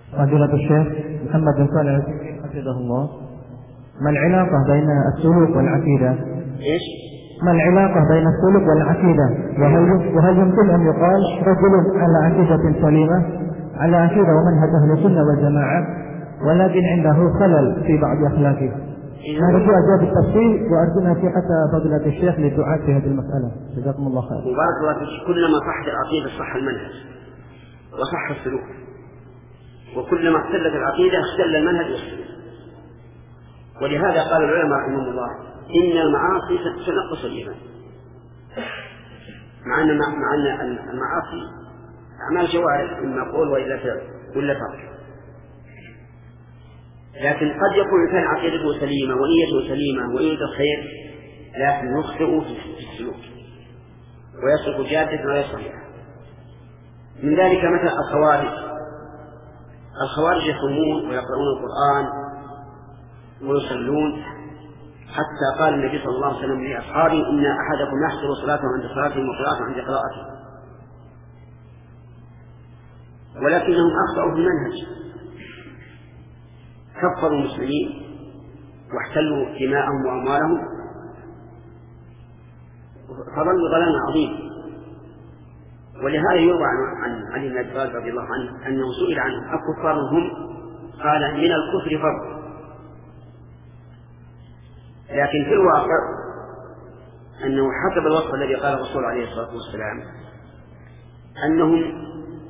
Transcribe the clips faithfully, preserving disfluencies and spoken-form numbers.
فضيلة الشيخ محمد بن صالح حفظه الله، ما العلاقة بين السلوك والعقيدة؟ إيش؟ ما العلاقة بين السلوك والعقيدة؟ وهل وهل يمكن أن يقال رجل على عقيدة سليمة على عقيدة ومنهج أهل السنة والجماعة ولكن عنده خلل في بعض أخلاقه؟ نرجو أجابة التفصيل وأرجو نصيحة فضيلة الشيخ للدعاة في هذه المسألة، جزاكم الله خير. مبارك الله فيك. كلما صحت العقيدة صح المنهج وصح السلوك، وكلما اختلت العقيدة اختل المنهج والسلوك. ولهذا قال العلماء رحمهم الله إن المعاصي تنقص الإيمان، مع أن مع أن المعاصي أعمال جوارح إما قول وإلا فعل ولا ترك، لكن قد يكون الإنسان عقيدته سليمة ونيته سليمة ويريد الخير لكن يخطئ في السلوك ويسلك جادة ولا صحيحة. من ذلك مثل الخوارج. الخوارج يصومون ويقرؤون القرآن ويصلون، حتى قال النبي صلى الله عليه وسلم لأصحابه إن أحدكم يحصل صلاته عند صلاته وقراءته عند قراءته، ولكنهم أخطأوا في المنهج، كفروا المسلمين واحتلوا دماءهم وأموالهم فضلوا ضلالا عظيما. ولهذا يروى عن علي بن أبي طالب رضي الله عنه أنه سئل عنهم أكفار هم؟ قال من الكفر فرق. لكن في الواقع أنه حسب الوصف الذي قال الرسول عليه الصلاة والسلام أنهم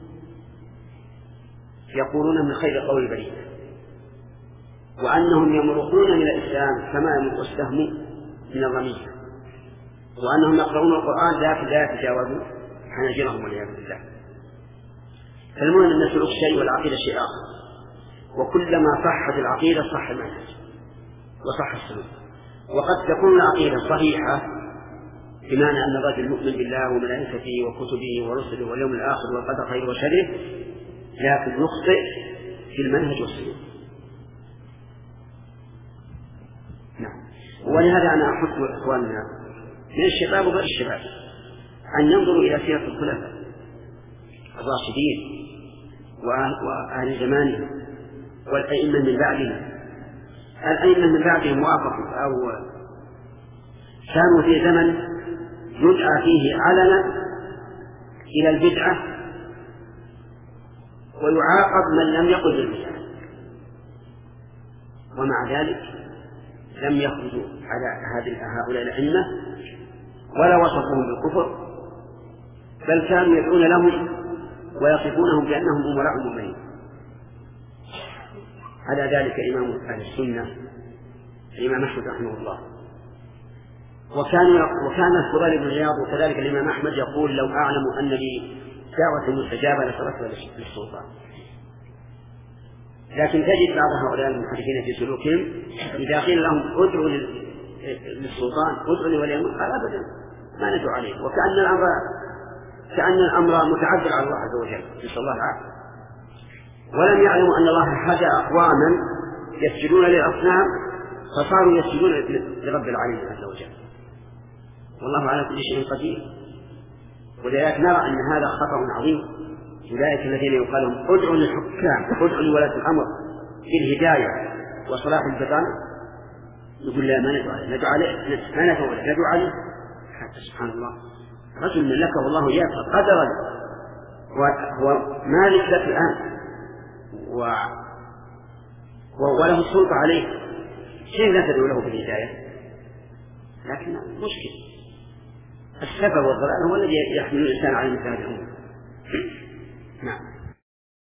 يقولون من خير قول البرية، وأنهم يمرقون من الإسلام كما يمرق السهم من الرمية، وأنهم يقرؤون القرآن لكن لا يتجاوزون حناجرهم والعياذ بالله. فالمهم أن سلوك شيء والعقيدة شيء آخر، وكلما صحت العقيدة صح المنهج وصح السلوك. وقد تكون العقيدة صحيحة بمعنى أن الرجل مؤمن بالله وملائكته وكتبه ورسله واليوم الآخر والقدر خير وشره، لكن يخطئ في المنهج والسلوك. نعم. ولهذا أنا أحث إخواننا من الشباب وغير الشباب أن ينظروا إلى سيرة الخلفاء الراشدين وأهل زمانهم والأئمة من بعدهم. الأئمة من بعدهم وافقوا أو كانوا في زمن يدعى فيه علنا إلى البدعة ويعاقب من لم يقل بالبدعة، ومع ذلك لم يخرجوا على هؤلاء الأئمة ولا وصفهم بالكفر، بل كانوا يدعون لهم ويصفونهم بأنهم أمراء مؤمنين. على ذلك إمام أهل السنة الإمام أحمد رحمه الله. وكان وكان الفضيل بن عياض وكذلك الإمام أحمد يقول لو أعلم أن لي دعوة مستجابة لتركت للسلطان. لكن تجد بعض هؤلاء المحدثين في سلوكهم إذا قيل لهم ادعوا للسلطان ادعوا لولي الأمر قال أبدا ما ندعو عليه، وكأن الأمر كأن الأمر متعذر على الله عز وجل نسأل الله العافية. ولم يعلموا أن الله هدى أقواما يسجدون للأصنام فصاروا يسجدون لرب العالمين عز وجل، والله على كل شيء قدير. ولذلك نرى أن هذا خطأ عظيم. أولئك الذين يقال لهم ادعوا للحكام ادعوا لولاة الأمر بالهداية وصلاح البطانة، يقول لا ما ندعو عليه ندعو عليه ما ندعو عليه ندعو عليه حتى سبحان الله رجل ملكه الله إياك قدرا ومالك لك الآن و... و... وله السلطة عليه، شيء لا تدعو له بالهداية. لكن مشكل السفر والضلال هو الذي يحمل الإنسان على مثل هذه الأمور.